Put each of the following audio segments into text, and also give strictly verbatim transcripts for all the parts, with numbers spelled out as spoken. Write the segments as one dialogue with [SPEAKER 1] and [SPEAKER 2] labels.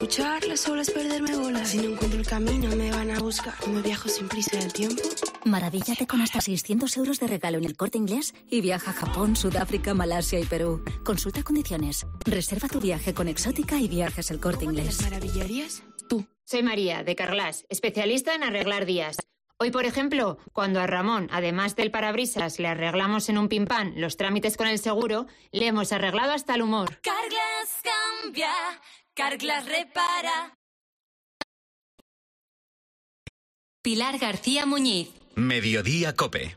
[SPEAKER 1] Escucharla solo es perderme bolas. Si no encuentro el camino me van a buscar. Como viajo sin prisa del tiempo.
[SPEAKER 2] Maravíllate con hasta seiscientos euros de regalo en El Corte Inglés y viaja a Japón, Sudáfrica, Malasia y Perú. Consulta condiciones. Reserva tu viaje con Exótica y Viajes El Corte Inglés.
[SPEAKER 1] ¿Te maravillarías? Tú.
[SPEAKER 3] Soy María, de Carglass, especialista en arreglar días. Hoy, por ejemplo, cuando a Ramón, además del parabrisas, le arreglamos en un pimpán los trámites con el seguro, le hemos arreglado hasta el humor.
[SPEAKER 4] Carglass cambia, Carglass repara. Pilar García Muñiz.
[SPEAKER 5] Mediodía COPE.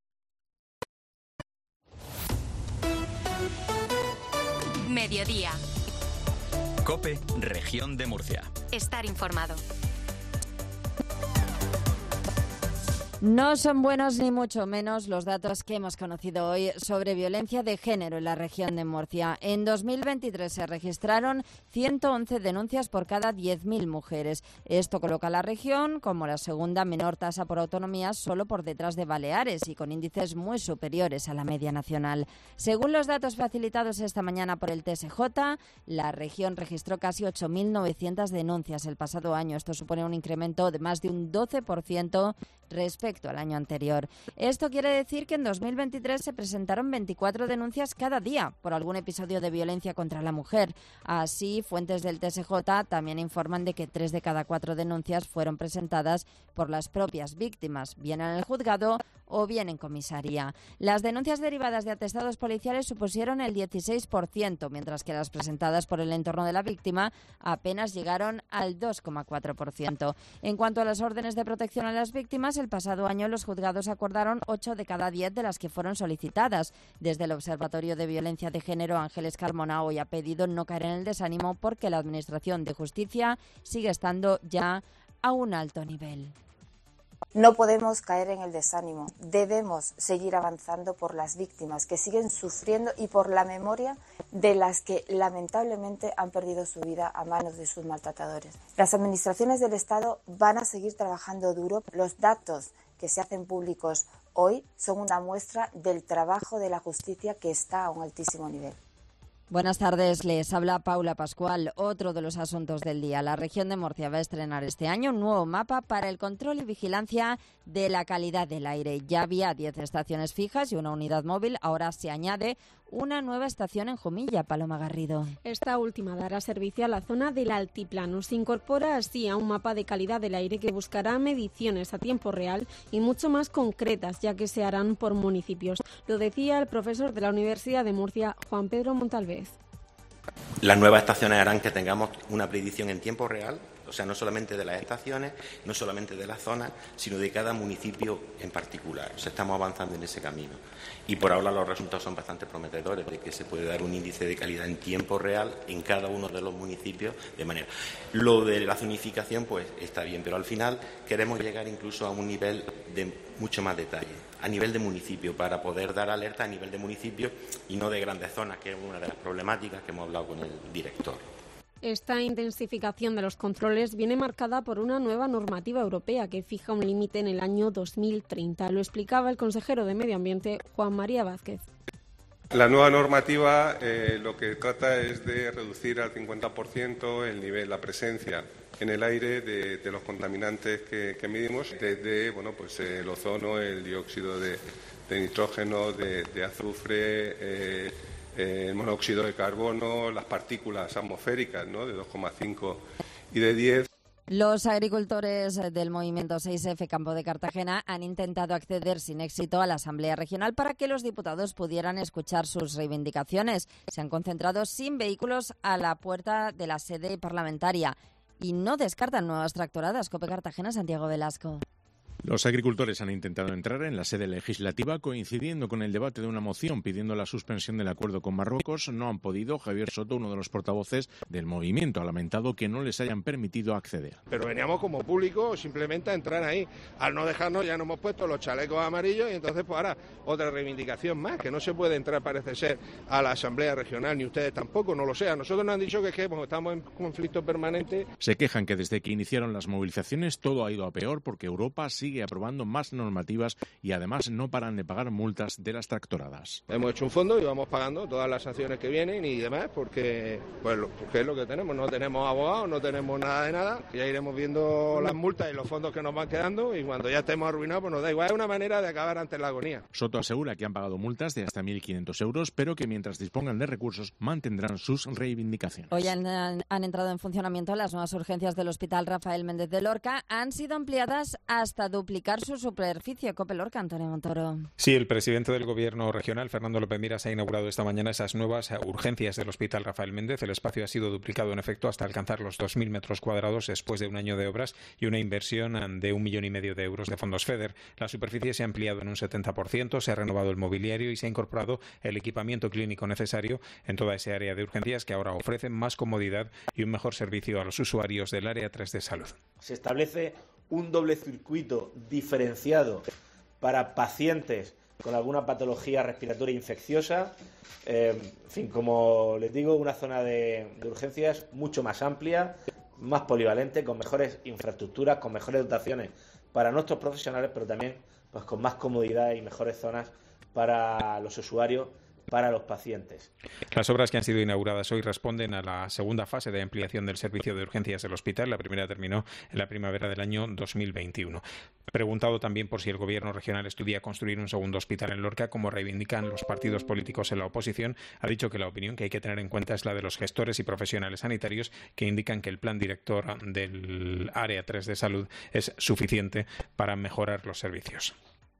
[SPEAKER 4] Mediodía.
[SPEAKER 5] COPE, Región de Murcia.
[SPEAKER 4] Estar informado.
[SPEAKER 6] No son buenos ni mucho menos los datos que hemos conocido hoy sobre violencia de género en la región de Murcia. En dos mil veintitrés se registraron ciento once denuncias por cada diez mil mujeres. Esto coloca a la región como la segunda menor tasa por autonomía, solo por detrás de Baleares y con índices muy superiores a la media nacional. Según los datos facilitados esta mañana por el T S J, la región registró casi ocho mil novecientas denuncias el pasado año. Esto supone un incremento de más de un doce por ciento respecto al año anterior. Esto quiere decir que en dos mil veintitrés se presentaron veinticuatro denuncias cada día por algún episodio de violencia contra la mujer. Así, fuentes del T S J también informan de que tres de cada cuatro denuncias fueron presentadas por las propias víctimas, bien en el juzgado o bien en comisaría. Las denuncias derivadas de atestados policiales supusieron el dieciséis por ciento, mientras que las presentadas por el entorno de la víctima apenas llegaron al dos coma cuatro por ciento. En cuanto a las órdenes de protección a las víctimas, el pasado año los juzgados acordaron ocho de cada diez de las que fueron solicitadas. Desde el Observatorio de Violencia de Género, Ángeles Carmona hoy ha pedido no caer en el desánimo porque la Administración de Justicia sigue estando ya a un alto nivel.
[SPEAKER 7] No podemos caer en el desánimo, debemos seguir avanzando por las víctimas que siguen sufriendo y por la memoria de las que lamentablemente han perdido su vida a manos de sus maltratadores. Las administraciones del Estado van a seguir trabajando duro. Los datos que se hacen públicos hoy son una muestra del trabajo de la justicia que está a un altísimo nivel.
[SPEAKER 6] Buenas tardes, les habla Paula Pascual. Otro de los asuntos del día. La región de Murcia va a estrenar este año un nuevo mapa para el control y vigilancia de la calidad del aire. Ya había diez estaciones fijas y una unidad móvil. Ahora se añade una nueva estación en Jumilla. Paloma Garrido.
[SPEAKER 8] Esta última dará servicio a la zona del altiplano. Se incorpora así a un mapa de calidad del aire que buscará mediciones a tiempo real y mucho más concretas, ya que se harán por municipios. Lo decía el profesor de la Universidad de Murcia, Juan Pedro Montalvez.
[SPEAKER 9] Las nuevas estaciones harán que tengamos una predicción en tiempo real, o sea, no solamente de las estaciones, no solamente de las zonas, sino de cada municipio en particular. O sea, estamos avanzando en ese camino. Y por ahora los resultados son bastante prometedores, de que se puede dar un índice de calidad en tiempo real en cada uno de los municipios de manera. Lo de la zonificación, pues está bien, pero al final queremos llegar incluso a un nivel de mucho más detalle, a nivel de municipio, para poder dar alerta a nivel de municipio y no de grandes zonas, que es una de las problemáticas que hemos hablado con el director.
[SPEAKER 8] Esta intensificación de los controles viene marcada por una nueva normativa europea que fija un límite en el año dos mil treinta. Lo explicaba el consejero de Medio Ambiente, Juan María Vázquez.
[SPEAKER 10] La nueva normativa eh, lo que trata es de reducir al cincuenta por ciento el nivel, la presencia en el aire de, de los contaminantes que, que medimos, desde bueno, pues, eh, el ozono, el dióxido de, de nitrógeno, de, de azufre, eh, eh, el monóxido de carbono, las partículas atmosféricas, ¿no?, de dos coma cinco y de diez.
[SPEAKER 6] Los agricultores del movimiento seis F Campo de Cartagena han intentado acceder sin éxito a la Asamblea Regional para que los diputados pudieran escuchar sus reivindicaciones. Se han concentrado sin vehículos a la puerta de la sede parlamentaria y no descartan nuevas tractoradas. COPE Cartagena, Santiago Velasco.
[SPEAKER 11] Los agricultores han intentado entrar en la sede legislativa coincidiendo con el debate de una moción pidiendo la suspensión del acuerdo con Marruecos. No han podido. Javier Soto, uno de los portavoces del movimiento, ha lamentado que no les hayan permitido acceder.
[SPEAKER 12] Pero veníamos como público simplemente a entrar ahí. Al no dejarnos ya nos hemos puesto los chalecos amarillos y entonces pues ahora otra reivindicación más, que no se puede entrar, parece ser, a la Asamblea Regional, ni ustedes tampoco, no lo sé. A nosotros nos han dicho que, es que pues, estamos en conflicto permanente.
[SPEAKER 11] Se quejan que desde que iniciaron las movilizaciones todo ha ido a peor porque Europa sigue sigue aprobando más normativas y además no paran de pagar multas de las tractoradas.
[SPEAKER 12] Hemos hecho un fondo y vamos pagando todas las sanciones que vienen y demás porque, pues, porque es lo que tenemos. No tenemos abogados, no tenemos nada de nada. Ya iremos viendo las multas y los fondos que nos van quedando y cuando ya estemos arruinados pues nos da igual. Es una manera de acabar antes la agonía.
[SPEAKER 11] Soto asegura que han pagado multas de hasta mil quinientos euros, pero que mientras dispongan de recursos mantendrán sus reivindicaciones.
[SPEAKER 6] Hoy han, han entrado en funcionamiento las nuevas urgencias del Hospital Rafael Méndez de Lorca. Han sido ampliadas hasta duplicar su superficie. Cope Lorca, Antonio Montoro.
[SPEAKER 13] Sí, el presidente del Gobierno regional, Fernando López Miras, ha inaugurado esta mañana esas nuevas urgencias del Hospital Rafael Méndez. El espacio ha sido duplicado en efecto hasta alcanzar los dos mil metros cuadrados después de un año de obras y una inversión de un millón y medio de euros de fondos FEDER. La superficie se ha ampliado en un setenta por ciento, se ha renovado el mobiliario y se ha incorporado el equipamiento clínico necesario en toda esa área de urgencias que ahora ofrecen más comodidad y un mejor servicio a los usuarios del área tres de salud.
[SPEAKER 14] Se establece un doble circuito diferenciado para pacientes con alguna patología respiratoria infecciosa. Eh, en fin, como les digo, una zona de, de urgencias mucho más amplia, más polivalente, con mejores infraestructuras, con mejores dotaciones para nuestros profesionales, pero también pues con más comodidad y mejores zonas para los usuarios, para los pacientes.
[SPEAKER 13] Las obras que han sido inauguradas hoy responden a la segunda fase de ampliación del servicio de urgencias del hospital. La primera terminó en la primavera del año dos mil veintiuno. Preguntado también por si el Gobierno regional estudia construir un segundo hospital en Lorca, como reivindican los partidos políticos en la oposición, ha dicho que la opinión que hay que tener en cuenta es la de los gestores y profesionales sanitarios, que indican que el plan director del área tres de salud es suficiente para mejorar los servicios.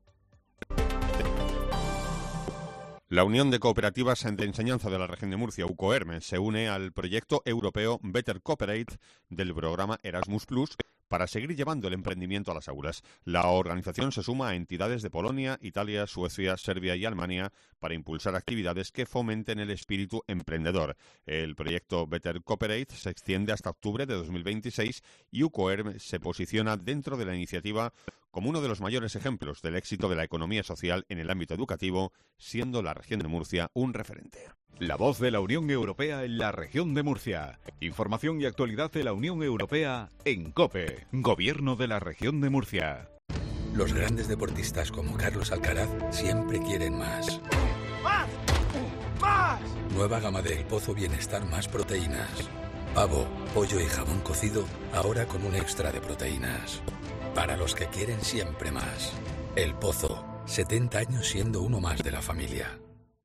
[SPEAKER 15] La Unión de Cooperativas de Enseñanza de la Región de Murcia, UCOERM, se une al proyecto europeo Better Cooperate del programa Erasmus Plus para seguir llevando el emprendimiento a las aulas. La organización se suma a entidades de Polonia, Italia, Suecia, Serbia y Alemania para impulsar actividades que fomenten el espíritu emprendedor. El proyecto Better Cooperate se extiende hasta octubre de dos mil veintiséis y UCOERM se posiciona dentro de la iniciativa como uno de los mayores ejemplos del éxito de la economía social en el ámbito educativo, siendo la región de Murcia un referente.
[SPEAKER 16] La voz de la Unión Europea en la región de Murcia. Información y actualidad de la Unión Europea en COPE. Gobierno de la región de Murcia.
[SPEAKER 17] Los grandes deportistas como Carlos Alcaraz siempre quieren más. ¡Más! ¡Más! Nueva gama de El Pozo Bienestar más proteínas. Pavo, pollo y jamón cocido, ahora con un extra de proteínas. Para los que quieren siempre más. El Pozo, setenta años siendo uno más de la familia.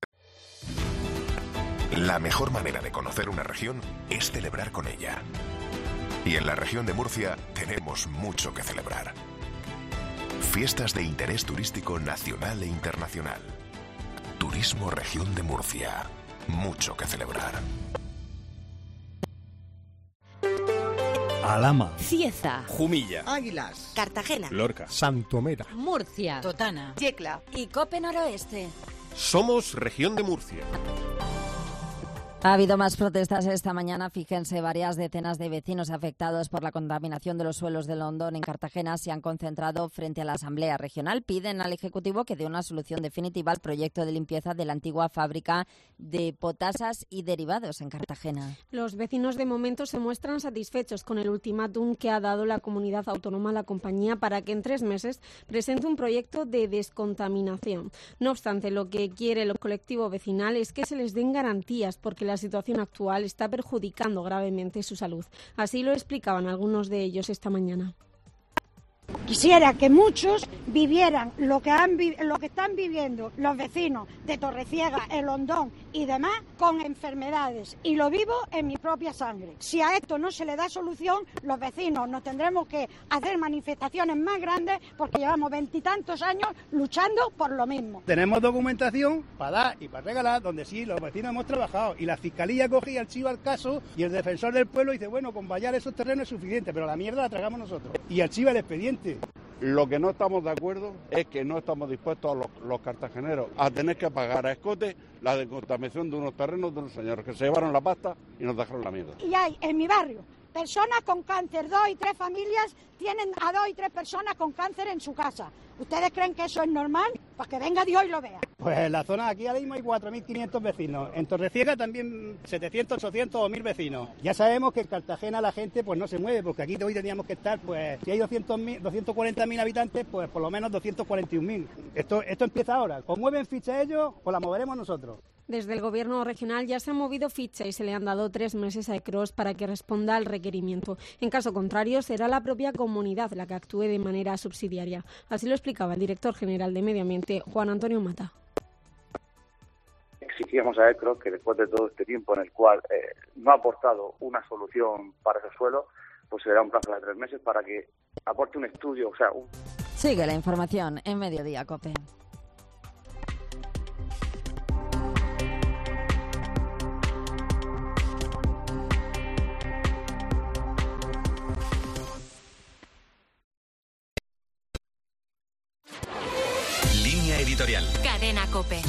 [SPEAKER 18] La mejor manera de conocer una región es celebrar con ella. Y en la región de Murcia tenemos mucho que celebrar. Fiestas de interés turístico nacional e internacional. Turismo Región de Murcia. Mucho que celebrar.
[SPEAKER 19] Alhama,
[SPEAKER 20] Cieza,
[SPEAKER 19] Jumilla,
[SPEAKER 20] Águilas, Cartagena,
[SPEAKER 19] Lorca, Santomera,
[SPEAKER 20] Murcia, Totana, Yecla
[SPEAKER 6] y Cope Noroeste.
[SPEAKER 19] Somos Región de Murcia.
[SPEAKER 6] Ha habido más protestas esta mañana. Fíjense, varias decenas de vecinos afectados por la contaminación de los suelos de Londón en Cartagena se han concentrado frente a la Asamblea Regional. Piden al Ejecutivo que dé una solución definitiva al proyecto de limpieza de la antigua fábrica de potasas y derivados en Cartagena.
[SPEAKER 8] Los vecinos de momento se muestran satisfechos con el ultimátum que ha dado la comunidad autónoma a la compañía para que en tres meses presente un proyecto de descontaminación. No obstante, lo que quiere el colectivo vecinal es que se les den garantías, porque la situación actual está perjudicando gravemente su salud. Así lo explicaban algunos de ellos esta mañana.
[SPEAKER 21] Quisiera que muchos vivieran lo que, han, lo que están viviendo los vecinos de Torreciega, El Hondón y demás con enfermedades, y lo vivo en mi propia sangre. Si a esto no se le da solución, los vecinos nos tendremos que hacer manifestaciones más grandes porque llevamos veintitantos años luchando por lo mismo.
[SPEAKER 22] Tenemos documentación para dar y para regalar donde sí los vecinos hemos trabajado, y la Fiscalía coge y archiva el caso y el defensor del pueblo dice, bueno, con vallar esos terrenos es suficiente, pero la mierda la tragamos nosotros, y archiva el expediente.
[SPEAKER 23] Lo que no estamos de acuerdo es que no estamos dispuestos a los, los cartageneros a tener que pagar a escote la descontaminación de unos terrenos de unos señores que se llevaron la pasta y nos dejaron la mierda.
[SPEAKER 21] Y hay en mi barrio personas con cáncer, dos y tres familias tienen a dos y tres personas con cáncer en su casa. ¿Ustedes creen que eso es normal? para que venga Dios y lo vea.
[SPEAKER 22] Pues en la zona aquí ahora mismo hay cuatro mil quinientos vecinos, en Torreciega también setecientos, ochocientos o mil vecinos. Ya sabemos que en Cartagena la gente pues no se mueve, porque aquí hoy teníamos que estar, pues si hay doscientos cuarenta mil habitantes, pues por lo menos doscientos cuarenta y un mil. Esto, esto empieza ahora, o mueven ficha ellos o la moveremos nosotros.
[SPEAKER 8] Desde el Gobierno regional ya se ha movido ficha y se le han dado tres meses a ECROS para que responda al requerimiento. En caso contrario, será la propia comunidad la que actúe de manera subsidiaria. Así lo explicaba el director general de Medio Ambiente, Juan Antonio Mata.
[SPEAKER 1] Exigíamos a ECROS que después de todo este tiempo en el cual eh, no ha aportado una solución para ese suelo, pues se dará un plazo de tres meses para que aporte un estudio. O sea, un...
[SPEAKER 6] Sigue la información en Mediodía COPE.
[SPEAKER 5] Editorial.
[SPEAKER 4] Cadena COPE.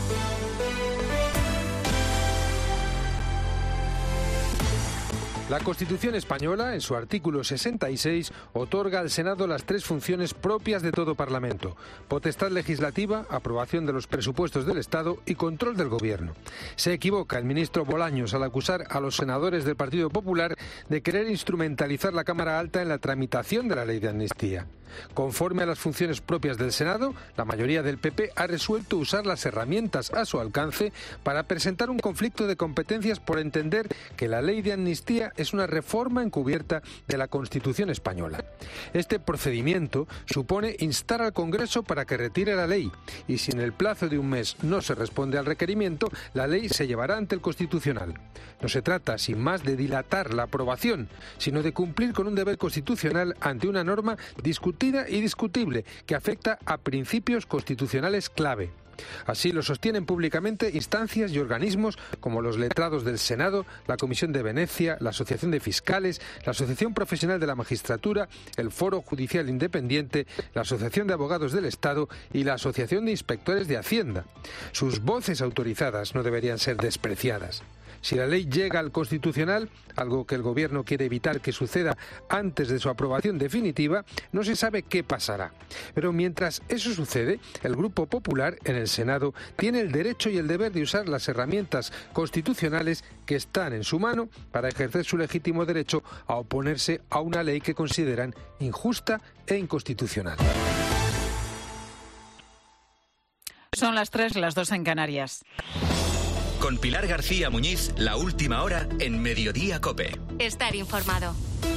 [SPEAKER 2] La Constitución española, en su artículo sesenta y seis, otorga al Senado las tres funciones propias de todo Parlamento: potestad legislativa, aprobación de los presupuestos del Estado y control del Gobierno. Se equivoca el ministro Bolaños al acusar a los senadores del Partido Popular de querer instrumentalizar la Cámara Alta en la tramitación de la ley de amnistía. Conforme a las funciones propias del Senado, la mayoría del P P ha resuelto usar las herramientas a su alcance para presentar un conflicto de competencias por entender que la ley de amnistía es una reforma encubierta de la Constitución española. Este procedimiento supone instar al Congreso para que retire la ley, y si en el plazo de un mes no se responde al requerimiento, la ley se llevará ante el Constitucional. No se trata, sin más, de dilatar la aprobación, sino de cumplir con un deber constitucional ante una norma discutida y discutible que afecta a principios constitucionales clave. Así lo sostienen públicamente instancias y organismos como los letrados del Senado, la Comisión de Venecia, la Asociación de Fiscales, la Asociación Profesional de la Magistratura, el Foro Judicial Independiente, la Asociación de Abogados del Estado y la Asociación de Inspectores de Hacienda. Sus voces autorizadas no deberían ser despreciadas. Si la ley llega al Constitucional, algo que el Gobierno quiere evitar que suceda antes de su aprobación definitiva, no se sabe qué pasará. Pero mientras eso sucede, el Grupo Popular en el Senado tiene el derecho y el deber de usar las herramientas constitucionales que están en su mano para ejercer su legítimo derecho a oponerse a una ley que consideran injusta e inconstitucional.
[SPEAKER 3] Son las tres, las dos en Canarias.
[SPEAKER 5] Con Pilar García Muñiz, la última hora en Mediodía COPE.
[SPEAKER 4] Estar informado.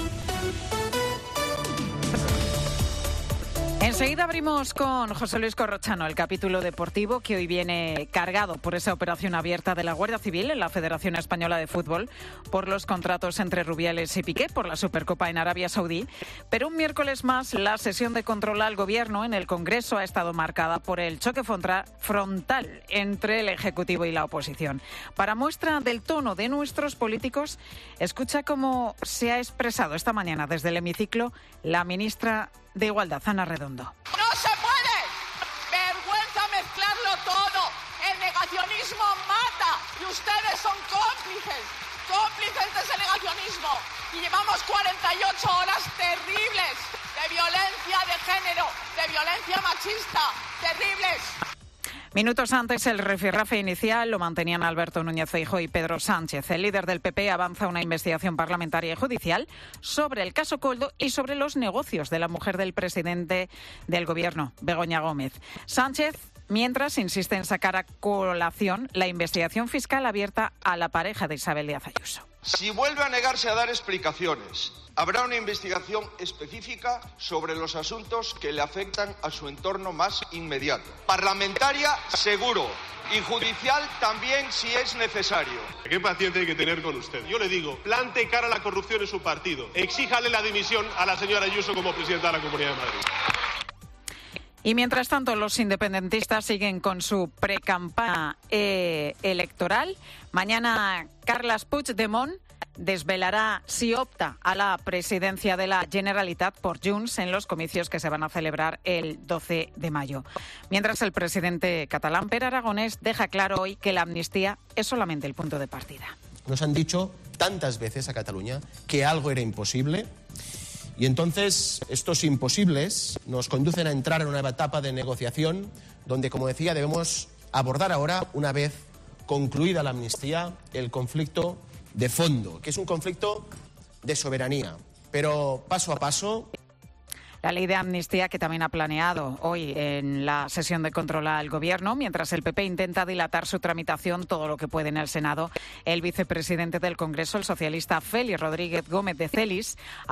[SPEAKER 3] Enseguida abrimos con José Luis Corrochano el capítulo deportivo que hoy viene cargado por esa operación abierta de la Guardia Civil en la Federación Española de Fútbol por los contratos entre Rubiales y Piqué por la Supercopa en Arabia Saudí. Pero un miércoles más, la sesión de control al Gobierno en el Congreso ha estado marcada por el choque frontal entre el Ejecutivo y la oposición. Para muestra del tono de nuestros políticos, escucha cómo se ha expresado esta mañana desde el hemiciclo la ministra de Igualdad, Ana Redondo.
[SPEAKER 24] ¡No se puede! ¡Vergüenza mezclarlo todo! El negacionismo mata y ustedes son cómplices, cómplices de ese negacionismo. Y llevamos cuarenta y ocho horas terribles de violencia de género, de violencia machista, terribles.
[SPEAKER 3] Minutos antes, el rifirrafe inicial lo mantenían Alberto Núñez Feijóo y Pedro Sánchez. El líder del P P avanza una investigación parlamentaria y judicial sobre el caso Koldo y sobre los negocios de la mujer del presidente del Gobierno, Begoña Gómez. Sánchez, mientras, insiste en sacar a colación la investigación fiscal abierta a la pareja de Isabel Díaz Ayuso.
[SPEAKER 25] Si vuelve a negarse a dar explicaciones, habrá una investigación específica sobre los asuntos que le afectan a su entorno más inmediato. Parlamentaria, seguro. Y judicial también, si es necesario.
[SPEAKER 26] ¿Qué paciente hay que tener con usted? Yo le digo, plante cara a la corrupción en su partido. Exíjale la dimisión a la señora Ayuso como presidenta de la Comunidad de Madrid.
[SPEAKER 3] Y mientras tanto, los independentistas siguen con su precampaña eh, electoral. Mañana, Carles Puigdemont desvelará si opta a la presidencia de la Generalitat por Junts en los comicios que se van a celebrar el doce de mayo. Mientras, el presidente catalán, Pere Aragonés, deja claro hoy que la amnistía es solamente el punto de partida.
[SPEAKER 27] Nos han dicho tantas veces a Cataluña que algo era imposible
[SPEAKER 7] Y entonces estos imposibles nos conducen a entrar en una etapa de negociación donde, como decía, debemos abordar ahora, una vez concluida la amnistía, el conflicto de fondo, que es un conflicto de soberanía, pero paso a paso.
[SPEAKER 3] La ley de amnistía que también ha planeado hoy en la sesión de control al Gobierno, mientras el P P intenta dilatar su tramitación todo lo que puede en el Senado. El vicepresidente del Congreso, el socialista Félix Rodríguez Gómez de Celis,